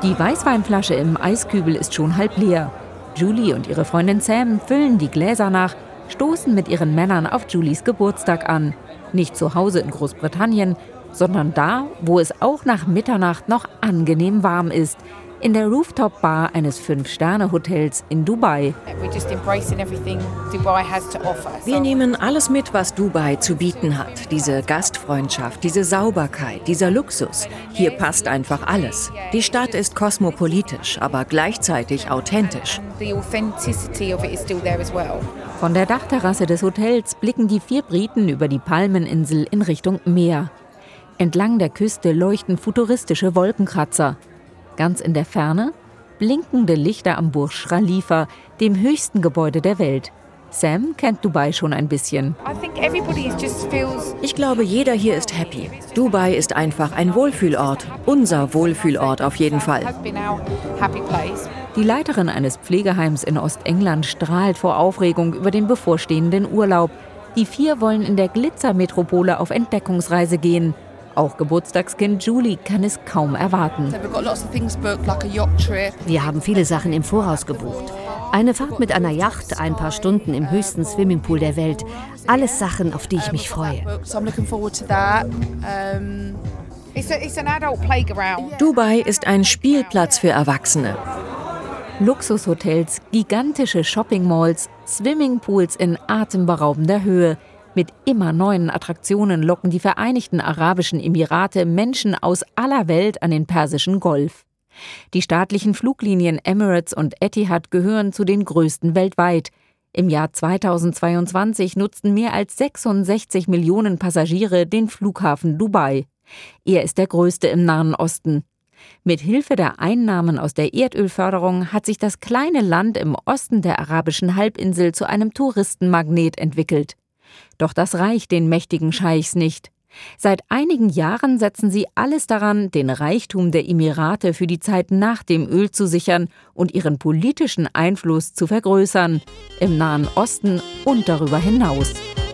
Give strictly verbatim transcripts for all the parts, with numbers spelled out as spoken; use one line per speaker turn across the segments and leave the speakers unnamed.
Die Weißweinflasche im Eiskübel ist schon halb leer. Julie und ihre Freundin Sam füllen die Gläser nach, stoßen mit ihren Männern auf Julies Geburtstag an. Nicht zu Hause in Großbritannien, sondern da, wo es auch nach Mitternacht noch angenehm warm ist. In der Rooftop-Bar eines Fünf-Sterne-Hotels in Dubai.
Wir nehmen alles mit, was Dubai zu bieten hat. Diese Gastfreundschaft, diese Sauberkeit, dieser Luxus. Hier passt einfach alles. Die Stadt ist kosmopolitisch, aber gleichzeitig authentisch.
Von der Dachterrasse des Hotels blicken die vier Briten über die Palmeninsel in Richtung Meer. Entlang der Küste leuchten futuristische Wolkenkratzer. Ganz in der Ferne blinkende Lichter am Burj Khalifa, dem höchsten Gebäude der Welt. Sam kennt Dubai schon ein bisschen.
Ich glaube, jeder hier ist happy. Dubai ist einfach ein Wohlfühlort. Unser Wohlfühlort auf jeden Fall.
Die Leiterin eines Pflegeheims in Ostengland strahlt vor Aufregung über den bevorstehenden Urlaub. Die vier wollen in der Glitzermetropole auf Entdeckungsreise gehen. Auch Geburtstagskind Julie kann es kaum erwarten.
Wir haben viele Sachen im Voraus gebucht. Eine Fahrt mit einer Yacht, ein paar Stunden im höchsten Swimmingpool der Welt. Alles Sachen, auf die ich mich freue.
Dubai ist ein Spielplatz für Erwachsene.
Luxushotels, gigantische Shoppingmalls, Swimmingpools in atemberaubender Höhe. Mit immer neuen Attraktionen locken die Vereinigten Arabischen Emirate Menschen aus aller Welt an den Persischen Golf. Die staatlichen Fluglinien Emirates und Etihad gehören zu den größten weltweit. Im Jahr zweitausendzweiundzwanzig nutzten mehr als sechsundsechzig Millionen Passagiere den Flughafen Dubai. Er ist der größte im Nahen Osten. Mit Hilfe der Einnahmen aus der Erdölförderung hat sich das kleine Land im Osten der arabischen Halbinsel zu einem Touristenmagnet entwickelt. Doch das reicht den mächtigen Scheichs nicht. Seit einigen Jahren setzen sie alles daran, den Reichtum der Emirate für die Zeit nach dem Öl zu sichern und ihren politischen Einfluss zu vergrößern, im Nahen Osten und darüber hinaus.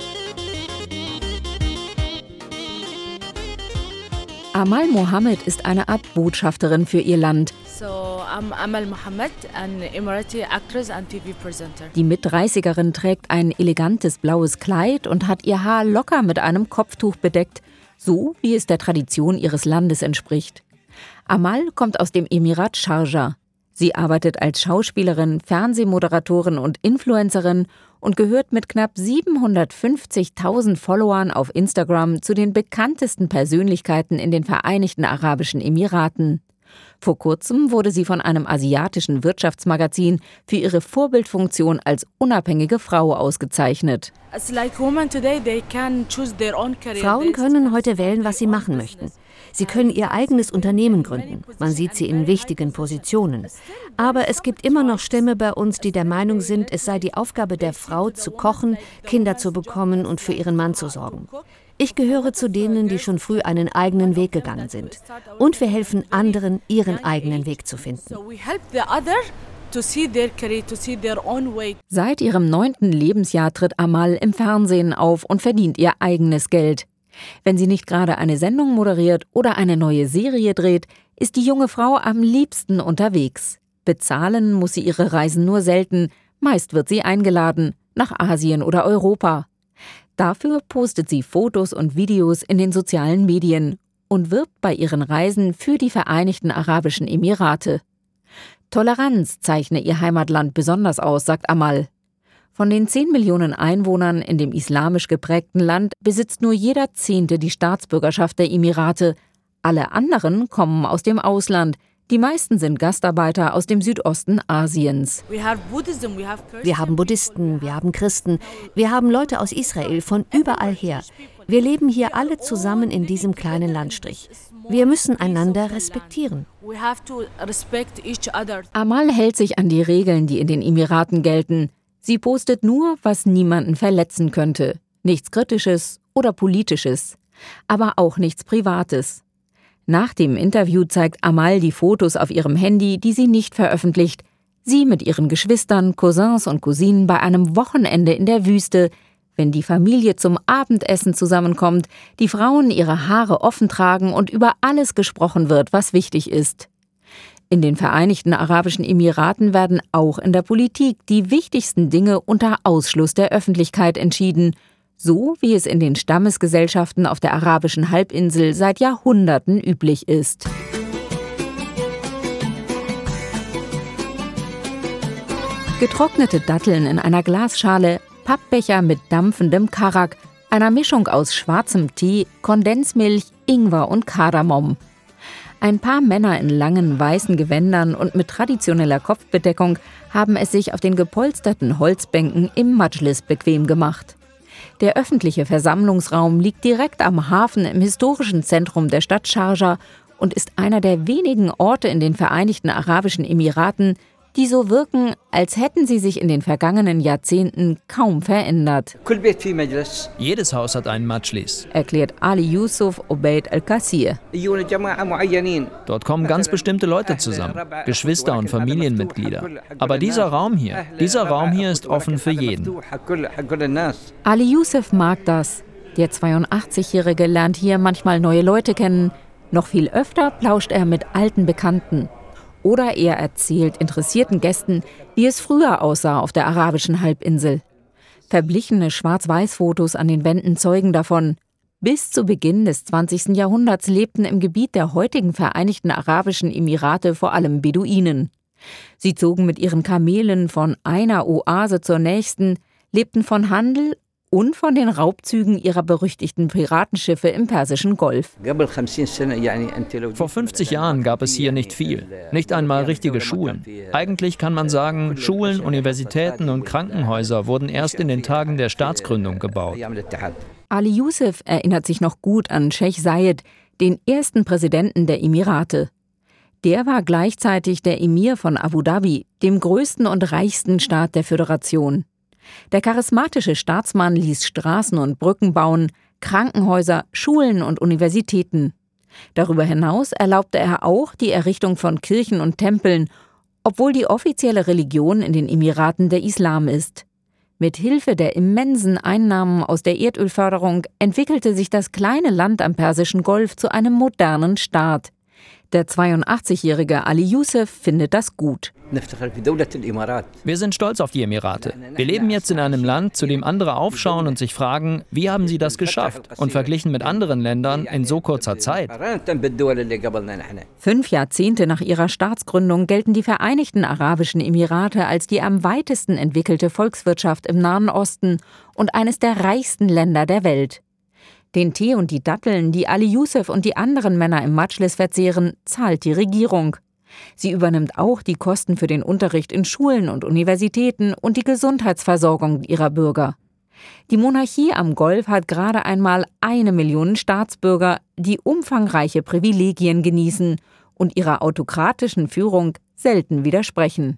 Amal Mohammed ist eine Art Botschafterin für ihr Land.
So, I'm Amal Mohammed, an Emirati actress and T V presenter.
Die Mitdreißigerin trägt ein elegantes blaues Kleid und hat ihr Haar locker mit einem Kopftuch bedeckt, so wie es der Tradition ihres Landes entspricht. Amal kommt aus dem Emirat Sharjah. Sie arbeitet als Schauspielerin, Fernsehmoderatorin und Influencerin und gehört mit knapp siebenhundertfünfzigtausend Followern auf Instagram zu den bekanntesten Persönlichkeiten in den Vereinigten Arabischen Emiraten. Vor kurzem wurde sie von einem asiatischen Wirtschaftsmagazin für ihre Vorbildfunktion als unabhängige Frau ausgezeichnet.
Frauen können heute wählen, was sie machen möchten. Sie können ihr eigenes Unternehmen gründen. Man sieht sie in wichtigen Positionen. Aber es gibt immer noch Stämme bei uns, die der Meinung sind, es sei die Aufgabe der Frau, zu kochen, Kinder zu bekommen und für ihren Mann zu sorgen. Ich gehöre zu denen, die schon früh einen eigenen Weg gegangen sind. Und wir helfen anderen, ihren eigenen Weg zu finden.
Seit ihrem neunten Lebensjahr tritt Amal im Fernsehen auf und verdient ihr eigenes Geld. Wenn sie nicht gerade eine Sendung moderiert oder eine neue Serie dreht, ist die junge Frau am liebsten unterwegs. Bezahlen muss sie ihre Reisen nur selten, meist wird sie eingeladen, nach Asien oder Europa. Dafür postet sie Fotos und Videos in den sozialen Medien und wirbt bei ihren Reisen für die Vereinigten Arabischen Emirate. Toleranz zeichne ihr Heimatland besonders aus, sagt Amal. Von den zehn Millionen Einwohnern in dem islamisch geprägten Land besitzt nur jeder Zehnte die Staatsbürgerschaft der Emirate. Alle anderen kommen aus dem Ausland. Die meisten sind Gastarbeiter aus dem Südosten Asiens.
Wir haben Buddhisten, wir haben Christen, wir haben Leute aus Israel, von überall her. Wir leben hier alle zusammen in diesem kleinen Landstrich. Wir müssen einander respektieren.
Amal hält sich an die Regeln, die in den Emiraten gelten. Sie postet nur, was niemanden verletzen könnte. Nichts Kritisches oder Politisches, aber auch nichts Privates. Nach dem Interview zeigt Amal die Fotos auf ihrem Handy, die sie nicht veröffentlicht. Sie mit ihren Geschwistern, Cousins und Cousinen bei einem Wochenende in der Wüste, wenn die Familie zum Abendessen zusammenkommt, die Frauen ihre Haare offen tragen und über alles gesprochen wird, was wichtig ist. In den Vereinigten Arabischen Emiraten werden auch in der Politik die wichtigsten Dinge unter Ausschluss der Öffentlichkeit entschieden, so wie es in den Stammesgesellschaften auf der arabischen Halbinsel seit Jahrhunderten üblich ist. Getrocknete Datteln in einer Glasschale, Pappbecher mit dampfendem Karak, einer Mischung aus schwarzem Tee, Kondensmilch, Ingwer und Kardamom. Ein paar Männer in langen weißen Gewändern und mit traditioneller Kopfbedeckung haben es sich auf den gepolsterten Holzbänken im Majlis bequem gemacht. Der öffentliche Versammlungsraum liegt direkt am Hafen im historischen Zentrum der Stadt Schardscha und ist einer der wenigen Orte in den Vereinigten Arabischen Emiraten, die so wirken, als hätten sie sich in den vergangenen Jahrzehnten kaum verändert.
Jedes Haus hat einen Majlis,
erklärt Ali Yusuf Obeid Al-Qasir.
Dort kommen ganz bestimmte Leute zusammen, Geschwister und Familienmitglieder. Aber dieser Raum hier, dieser Raum hier ist offen für jeden.
Ali Yusuf mag das. Der zweiundachtzigjährige lernt hier manchmal neue Leute kennen. Noch viel öfter plauscht er mit alten Bekannten. Oder er erzählt interessierten Gästen, wie es früher aussah auf der arabischen Halbinsel. Verblichene Schwarz-Weiß-Fotos an den Wänden zeugen davon. Bis zu Beginn des zwanzigsten Jahrhunderts lebten im Gebiet der heutigen Vereinigten Arabischen Emirate vor allem Beduinen. Sie zogen mit ihren Kamelen von einer Oase zur nächsten, lebten von Handel und von den Raubzügen ihrer berüchtigten Piratenschiffe im Persischen Golf.
Vor fünfzig Jahren gab es hier nicht viel, nicht einmal richtige Schulen. Eigentlich kann man sagen, Schulen, Universitäten und Krankenhäuser wurden erst in den Tagen der Staatsgründung gebaut.
Ali Yusuf erinnert sich noch gut an Scheich Zayed, den ersten Präsidenten der Emirate. Der war gleichzeitig der Emir von Abu Dhabi, dem größten und reichsten Staat der Föderation. Der charismatische Staatsmann ließ Straßen und Brücken bauen, Krankenhäuser, Schulen und Universitäten. Darüber hinaus erlaubte er auch die Errichtung von Kirchen und Tempeln, obwohl die offizielle Religion in den Emiraten der Islam ist. Mit Hilfe der immensen Einnahmen aus der Erdölförderung entwickelte sich das kleine Land am Persischen Golf zu einem modernen Staat. Der zweiundachtzigjährige Ali Yusuf findet das gut.
Wir sind stolz auf die Emirate. Wir leben jetzt in einem Land, zu dem andere aufschauen und sich fragen, wie haben sie das geschafft? Und verglichen mit anderen Ländern in so kurzer Zeit.
Fünf Jahrzehnte nach ihrer Staatsgründung gelten die Vereinigten Arabischen Emirate als die am weitesten entwickelte Volkswirtschaft im Nahen Osten und eines der reichsten Länder der Welt. Den Tee und die Datteln, die Ali Yusuf und die anderen Männer im Majlis verzehren, zahlt die Regierung. Sie übernimmt auch die Kosten für den Unterricht in Schulen und Universitäten und die Gesundheitsversorgung ihrer Bürger. Die Monarchie am Golf hat gerade einmal eine Million Staatsbürger, die umfangreiche Privilegien genießen und ihrer autokratischen Führung selten widersprechen.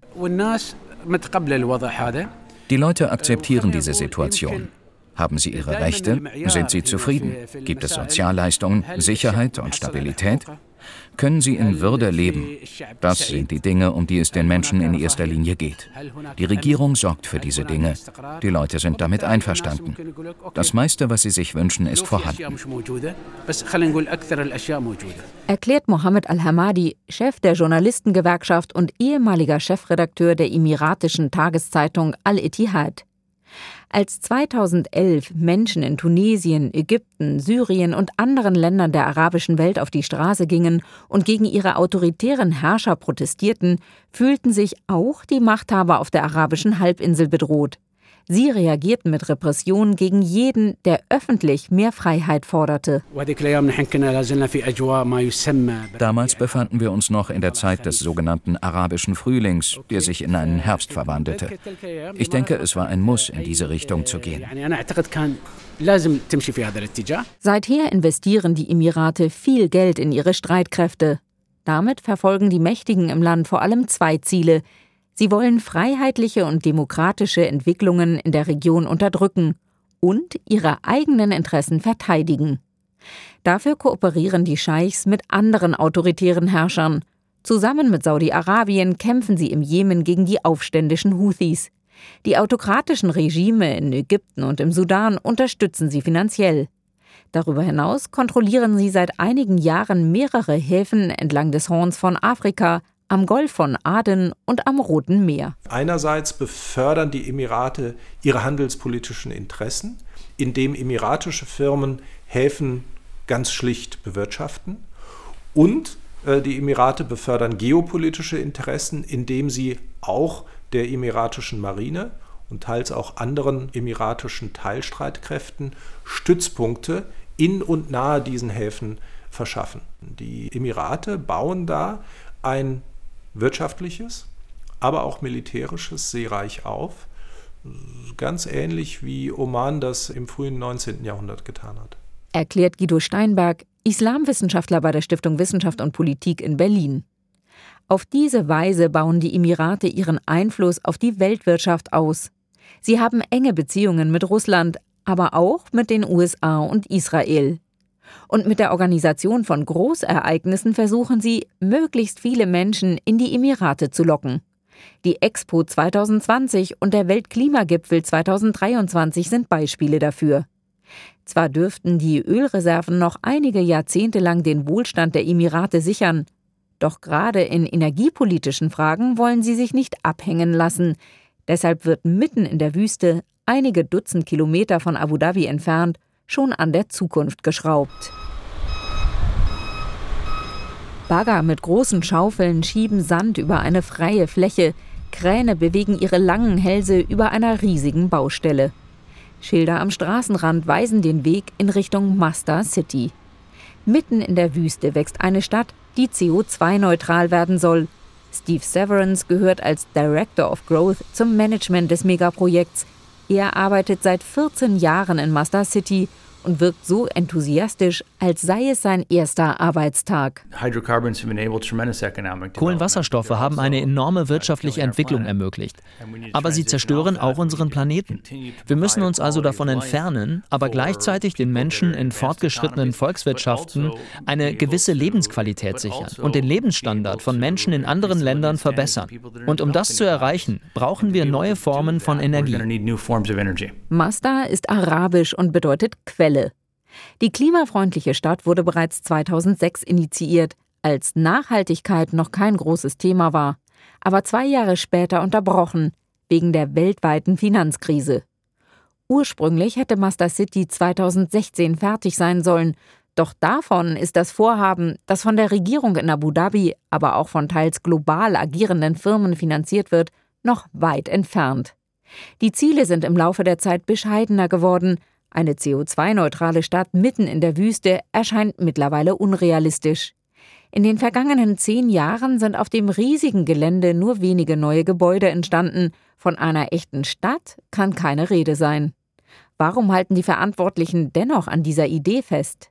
Die Leute akzeptieren diese Situation. Haben sie ihre Rechte? Sind sie zufrieden? Gibt es Sozialleistungen, Sicherheit und Stabilität? Können sie in Würde leben? Das sind die Dinge, um die es den Menschen in erster Linie geht. Die Regierung sorgt für diese Dinge. Die Leute sind damit einverstanden. Das meiste, was sie sich wünschen, ist vorhanden.
Erklärt Mohammed Al-Hamadi, Chef der Journalistengewerkschaft und ehemaliger Chefredakteur der emiratischen Tageszeitung Al-Ittihad. Als zweitausendelf Menschen in Tunesien, Ägypten, Syrien und anderen Ländern der arabischen Welt auf die Straße gingen und gegen ihre autoritären Herrscher protestierten, fühlten sich auch die Machthaber auf der arabischen Halbinsel bedroht. Sie reagierten mit Repressionen gegen jeden, der öffentlich mehr Freiheit forderte.
Damals befanden wir uns noch in der Zeit des sogenannten arabischen Frühlings, der sich in einen Herbst verwandelte. Ich denke, es war ein Muss, in diese Richtung zu gehen.
Seither investieren die Emirate viel Geld in ihre Streitkräfte. Damit verfolgen die Mächtigen im Land vor allem zwei Ziele. Sie wollen freiheitliche und demokratische Entwicklungen in der Region unterdrücken und ihre eigenen Interessen verteidigen. Dafür kooperieren die Scheichs mit anderen autoritären Herrschern. Zusammen mit Saudi-Arabien kämpfen sie im Jemen gegen die aufständischen Houthis. Die autokratischen Regime in Ägypten und im Sudan unterstützen sie finanziell. Darüber hinaus kontrollieren sie seit einigen Jahren mehrere Häfen entlang des Horns von Afrika, am Golf von Aden und am Roten Meer.
Einerseits befördern die Emirate ihre handelspolitischen Interessen, indem emiratische Firmen Häfen ganz schlicht bewirtschaften. Und äh, die Emirate befördern geopolitische Interessen, indem sie auch der emiratischen Marine und teils auch anderen emiratischen Teilstreitkräften Stützpunkte in und nahe diesen Häfen verschaffen. Die Emirate bauen da ein wirtschaftliches, aber auch militärisches Seereich auf, ganz ähnlich wie Oman das im frühen neunzehnten Jahrhundert getan hat.
Erklärt Guido Steinberg, Islamwissenschaftler bei der Stiftung Wissenschaft und Politik in Berlin. Auf diese Weise bauen die Emirate ihren Einfluss auf die Weltwirtschaft aus. Sie haben enge Beziehungen mit Russland, aber auch mit den U S A und Israel. Und mit der Organisation von Großereignissen versuchen sie, möglichst viele Menschen in die Emirate zu locken. Die Expo zwanzig zwanzig und der Weltklimagipfel zwanzig dreiundzwanzig sind Beispiele dafür. Zwar dürften die Ölreserven noch einige Jahrzehnte lang den Wohlstand der Emirate sichern, doch gerade in energiepolitischen Fragen wollen sie sich nicht abhängen lassen. Deshalb wird mitten in der Wüste, einige Dutzend Kilometer von Abu Dhabi entfernt, schon an der Zukunft geschraubt. Bagger mit großen Schaufeln schieben Sand über eine freie Fläche, Kräne bewegen ihre langen Hälse über einer riesigen Baustelle. Schilder am Straßenrand weisen den Weg in Richtung Masdar City. Mitten in der Wüste wächst eine Stadt, die C O zwei neutral werden soll. Steve Severance gehört als Director of Growth zum Management des Megaprojekts. Er arbeitet seit vierzehn Jahren in Masdar City und wirkt so enthusiastisch, als sei es sein erster Arbeitstag.
Kohlenwasserstoffe haben eine enorme wirtschaftliche Entwicklung ermöglicht. Aber sie zerstören auch unseren Planeten. Wir müssen uns also davon entfernen, aber gleichzeitig den Menschen in fortgeschrittenen Volkswirtschaften eine gewisse Lebensqualität sichern und den Lebensstandard von Menschen in anderen Ländern verbessern. Und um das zu erreichen, brauchen wir neue Formen von Energie.
Masdar ist arabisch und bedeutet Quelle. Die klimafreundliche Stadt wurde bereits zweitausendsechs initiiert, als Nachhaltigkeit noch kein großes Thema war, aber zwei Jahre später unterbrochen, wegen der weltweiten Finanzkrise. Ursprünglich hätte Masdar City zweitausendsechzehn fertig sein sollen, doch davon ist das Vorhaben, das von der Regierung in Abu Dhabi, aber auch von teils global agierenden Firmen finanziert wird, noch weit entfernt. Die Ziele sind im Laufe der Zeit bescheidener geworden. Eine C O zwei neutrale Stadt mitten in der Wüste erscheint mittlerweile unrealistisch. In den vergangenen zehn Jahren sind auf dem riesigen Gelände nur wenige neue Gebäude entstanden. Von einer echten Stadt kann keine Rede sein. Warum halten die Verantwortlichen dennoch an dieser Idee fest?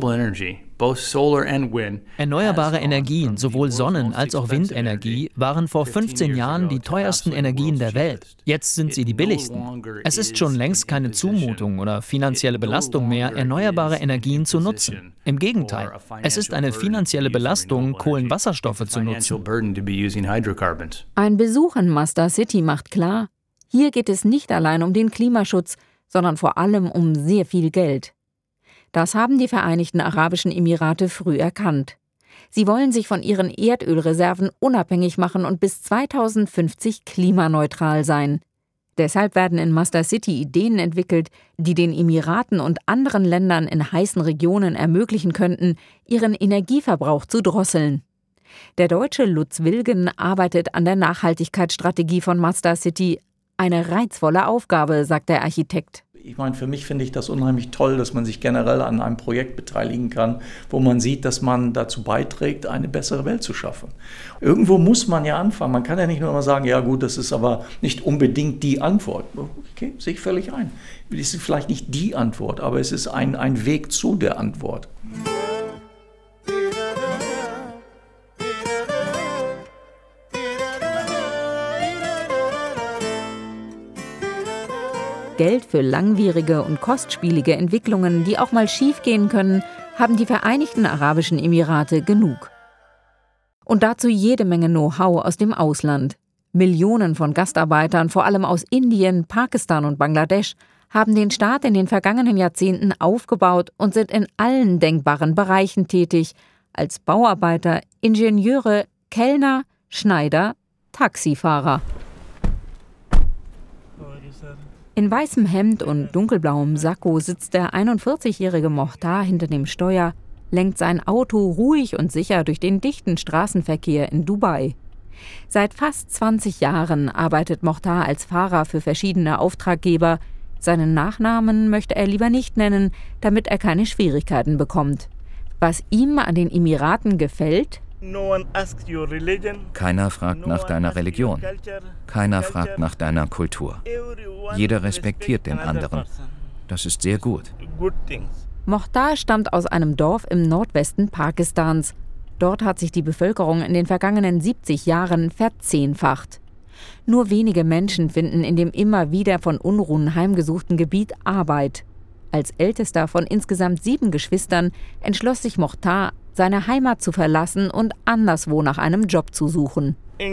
Erneuerbare Energien, sowohl Sonnen- als auch Windenergie, waren vor fünfzehn Jahren die teuersten Energien der Welt. Jetzt sind sie die billigsten. Es ist schon längst keine Zumutung oder finanzielle Belastung mehr, erneuerbare Energien zu nutzen. Im Gegenteil, es ist eine finanzielle Belastung, Kohlenwasserstoffe zu nutzen.
Ein Besuch in Masdar City macht klar, hier geht es nicht allein um den Klimaschutz, sondern vor allem um sehr viel Geld. Das haben die Vereinigten Arabischen Emirate früh erkannt. Sie wollen sich von ihren Erdölreserven unabhängig machen und bis zweitausendfünfzig klimaneutral sein. Deshalb werden in Masdar City Ideen entwickelt, die den Emiraten und anderen Ländern in heißen Regionen ermöglichen könnten, ihren Energieverbrauch zu drosseln. Der Deutsche Lutz Wilgen arbeitet an der Nachhaltigkeitsstrategie von Masdar City. Eine reizvolle Aufgabe, sagt der Architekt.
Ich meine, für mich finde ich das unheimlich toll, dass man sich generell an einem Projekt beteiligen kann, wo man sieht, dass man dazu beiträgt, eine bessere Welt zu schaffen. Irgendwo muss man ja anfangen. Man kann ja nicht nur immer sagen, ja gut, das ist aber nicht unbedingt die Antwort. Okay, sehe ich völlig ein. Es ist vielleicht nicht die Antwort, aber es ist ein, ein Weg zu der Antwort.
Geld für langwierige und kostspielige Entwicklungen, die auch mal schiefgehen können, haben die Vereinigten Arabischen Emirate genug. Und dazu jede Menge Know-how aus dem Ausland. Millionen von Gastarbeitern, vor allem aus Indien, Pakistan und Bangladesch, haben den Staat in den vergangenen Jahrzehnten aufgebaut und sind in allen denkbaren Bereichen tätig, als Bauarbeiter, Ingenieure, Kellner, Schneider, Taxifahrer. In weißem Hemd und dunkelblauem Sakko sitzt der einundvierzigjährige Mohtar hinter dem Steuer, lenkt sein Auto ruhig und sicher durch den dichten Straßenverkehr in Dubai. Seit fast zwanzig Jahren arbeitet Mohtar als Fahrer für verschiedene Auftraggeber. Seinen Nachnamen möchte er lieber nicht nennen, damit er keine Schwierigkeiten bekommt. Was ihm an den Emiraten gefällt?
Keiner fragt nach deiner Religion. Keiner fragt nach deiner Kultur. Jeder respektiert den anderen. Das ist sehr gut.
Mohtar stammt aus einem Dorf im Nordwesten Pakistans. Dort hat sich die Bevölkerung in den vergangenen siebzig Jahren verzehnfacht. Nur wenige Menschen finden in dem immer wieder von Unruhen heimgesuchten Gebiet Arbeit. Als ältester von insgesamt sieben Geschwistern entschloss sich Mohtar, seine Heimat zu verlassen und anderswo nach einem Job zu suchen.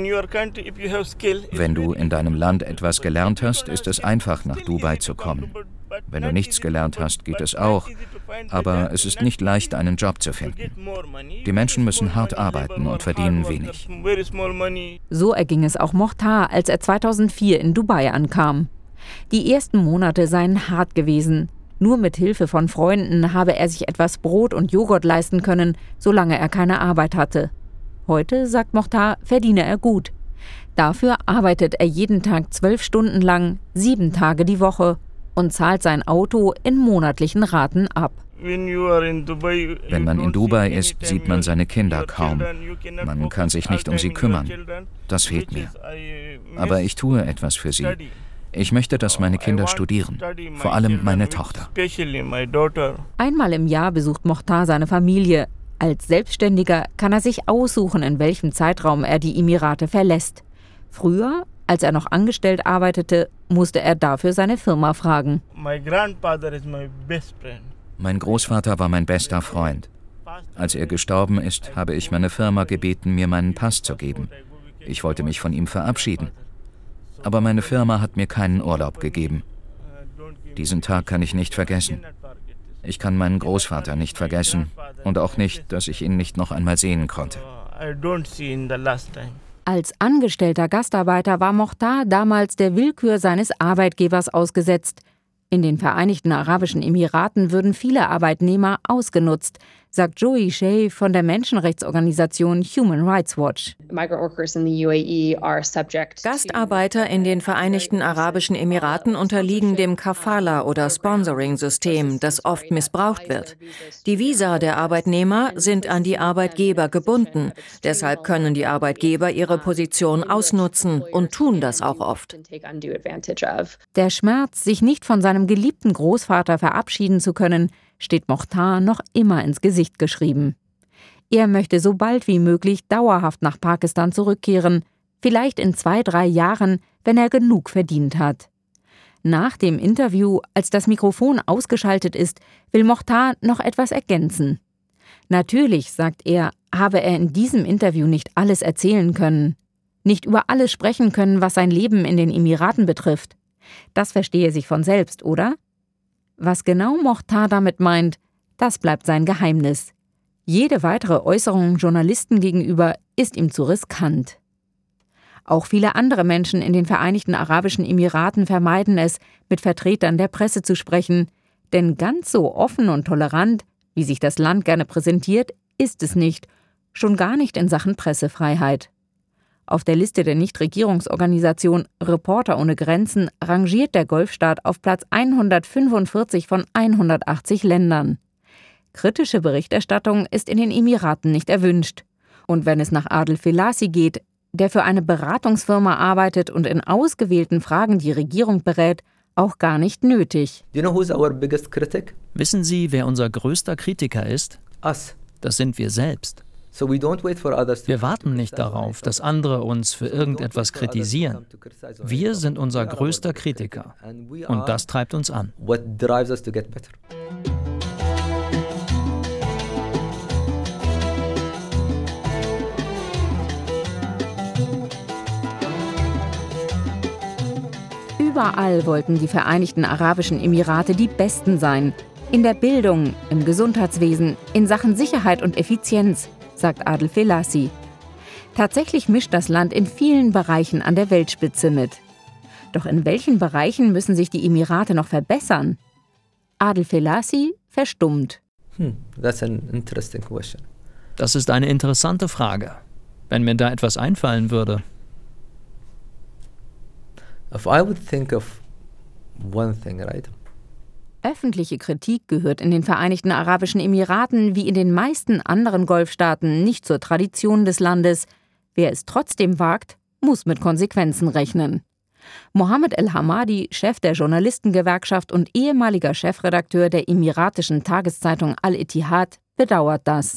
Wenn du in deinem Land etwas gelernt hast, ist es einfach, nach Dubai zu kommen. Wenn du nichts gelernt hast, geht es auch. Aber es ist nicht leicht, einen Job zu finden. Die Menschen müssen hart arbeiten und verdienen wenig.
So erging es auch Mohtar, als er zweitausendvier in Dubai ankam. Die ersten Monate seien hart gewesen. Nur mit Hilfe von Freunden habe er sich etwas Brot und Joghurt leisten können, solange er keine Arbeit hatte. Heute, sagt Mohtar, verdiene er gut. Dafür arbeitet er jeden Tag zwölf Stunden lang, sieben Tage die Woche und zahlt sein Auto in monatlichen Raten ab.
Wenn man in Dubai ist, sieht man seine Kinder kaum. Man kann sich nicht um sie kümmern. Das fehlt mir. Aber ich tue etwas für sie. Ich möchte, dass meine Kinder studieren, vor allem meine Tochter.
Einmal im Jahr besucht Mohtar seine Familie. Als Selbstständiger kann er sich aussuchen, in welchem Zeitraum er die Emirate verlässt. Früher, als er noch angestellt arbeitete, musste er dafür seine Firma fragen.
Mein Großvater war mein bester Freund. Als er gestorben ist, habe ich meine Firma gebeten, mir meinen Pass zu geben. Ich wollte mich von ihm verabschieden. Aber meine Firma hat mir keinen Urlaub gegeben. Diesen Tag kann ich nicht vergessen. Ich kann meinen Großvater nicht vergessen und auch nicht, dass ich ihn nicht noch einmal sehen konnte.
Als angestellter Gastarbeiter war Mohtar damals der Willkür seines Arbeitgebers ausgesetzt. In den Vereinigten Arabischen Emiraten würden viele Arbeitnehmer ausgenutzt, sagt Joey Shea von der Menschenrechtsorganisation Human Rights Watch.
Gastarbeiter in den Vereinigten Arabischen Emiraten unterliegen dem Kafala- oder Sponsoring-System, das oft missbraucht wird. Die Visa der Arbeitnehmer sind an die Arbeitgeber gebunden. Deshalb können die Arbeitgeber ihre Position ausnutzen und tun das auch oft.
Der Schmerz, sich nicht von seinem geliebten Großvater verabschieden zu können, steht Mohtar noch immer ins Gesicht geschrieben. Er möchte so bald wie möglich dauerhaft nach Pakistan zurückkehren, vielleicht in zwei, drei Jahren, wenn er genug verdient hat. Nach dem Interview, als das Mikrofon ausgeschaltet ist, will Mohtar noch etwas ergänzen. Natürlich, sagt er, habe er in diesem Interview nicht alles erzählen können, nicht über alles sprechen können, was sein Leben in den Emiraten betrifft. Das verstehe sich von selbst, oder? Was genau Mohtar damit meint, das bleibt sein Geheimnis. Jede weitere Äußerung Journalisten gegenüber ist ihm zu riskant. Auch viele andere Menschen in den Vereinigten Arabischen Emiraten vermeiden es, mit Vertretern der Presse zu sprechen, denn ganz so offen und tolerant, wie sich das Land gerne präsentiert, ist es nicht, schon gar nicht in Sachen Pressefreiheit. Auf der Liste der Nichtregierungsorganisation Reporter ohne Grenzen rangiert der Golfstaat auf Platz hundertfünfundvierzig von hundertachtzig Ländern. Kritische Berichterstattung ist in den Emiraten nicht erwünscht. Und wenn es nach Adel Felassi geht, der für eine Beratungsfirma arbeitet und in ausgewählten Fragen die Regierung berät, auch gar nicht nötig.
Wissen Sie, wer unser größter Kritiker ist? Das sind wir selbst. Wir warten nicht darauf, dass andere uns für irgendetwas kritisieren. Wir sind unser größter Kritiker. Und das treibt uns an.
Überall wollten die Vereinigten Arabischen Emirate die Besten sein. In der Bildung, im Gesundheitswesen, in Sachen Sicherheit und Effizienz, sagt Adel Felassi. Tatsächlich mischt das Land in vielen Bereichen an der Weltspitze mit. Doch in welchen Bereichen müssen sich die Emirate noch verbessern? Adel Felassi verstummt.
Hmm, that's an interesting question.
Das ist eine interessante Frage. Wenn mir da etwas einfallen würde.
If I would think of one thing, right?
Öffentliche Kritik gehört in den Vereinigten Arabischen Emiraten wie in den meisten anderen Golfstaaten nicht zur Tradition des Landes. Wer es trotzdem wagt, muss mit Konsequenzen rechnen. Mohammed El-Hamadi, Chef der Journalistengewerkschaft und ehemaliger Chefredakteur der emiratischen Tageszeitung Al-Ittihad, bedauert das.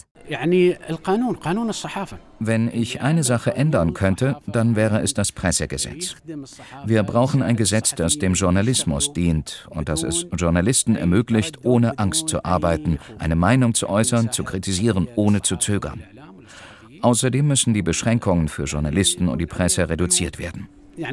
Wenn ich eine Sache ändern könnte, dann wäre es das Pressegesetz. Wir brauchen ein Gesetz, das dem Journalismus dient und das es Journalisten ermöglicht, ohne Angst zu arbeiten, eine Meinung zu äußern, zu kritisieren, ohne zu zögern. Außerdem müssen die Beschränkungen für Journalisten und die Presse reduziert werden.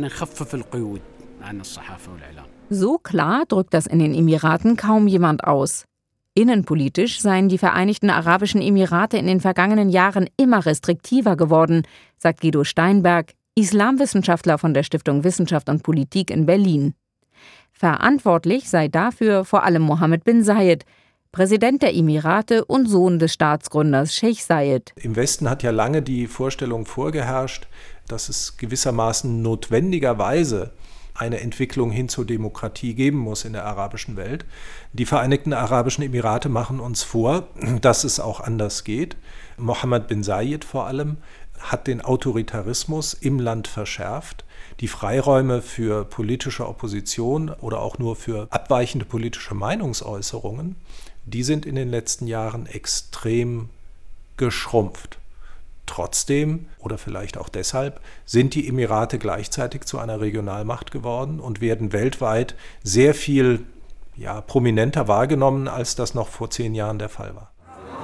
So klar drückt das in den Emiraten kaum jemand aus. Innenpolitisch seien die Vereinigten Arabischen Emirate in den vergangenen Jahren immer restriktiver geworden, sagt Guido Steinberg, Islamwissenschaftler von der Stiftung Wissenschaft und Politik in Berlin. Verantwortlich sei dafür vor allem Mohammed bin Zayed, Präsident der Emirate und Sohn des Staatsgründers Sheikh Zayed.
Im Westen hat ja lange die Vorstellung vorgeherrscht, dass es gewissermaßen notwendigerweise eine Entwicklung hin zur Demokratie geben muss in der arabischen Welt. Die Vereinigten Arabischen Emirate machen uns vor, dass es auch anders geht. Mohammed bin Zayed vor allem hat den Autoritarismus im Land verschärft. Die Freiräume für politische Opposition oder auch nur für abweichende politische Meinungsäußerungen, die sind in den letzten Jahren extrem geschrumpft. Trotzdem, oder vielleicht auch deshalb, sind die Emirate gleichzeitig zu einer Regionalmacht geworden und werden weltweit sehr viel ja, prominenter wahrgenommen, als das noch vor zehn Jahren der Fall war.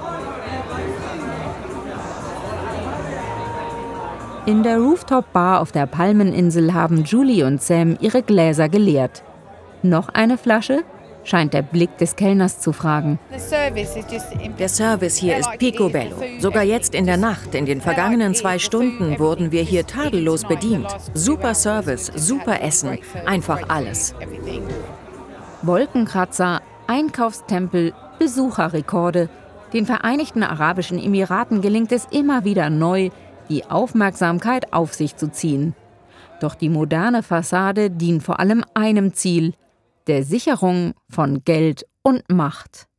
In der Rooftop-Bar auf der Palmeninsel haben Julie und Sam ihre Gläser geleert. Noch eine Flasche? Scheint der Blick des Kellners zu fragen.
Der Service hier ist picobello. Sogar jetzt in der Nacht, in den vergangenen zwei Stunden, wurden wir hier tadellos bedient. Super Service, super Essen, einfach alles.
Wolkenkratzer, Einkaufstempel, Besucherrekorde. Den Vereinigten Arabischen Emiraten gelingt es immer wieder neu, die Aufmerksamkeit auf sich zu ziehen. Doch die moderne Fassade dient vor allem einem Ziel: der Sicherung von Geld und Macht.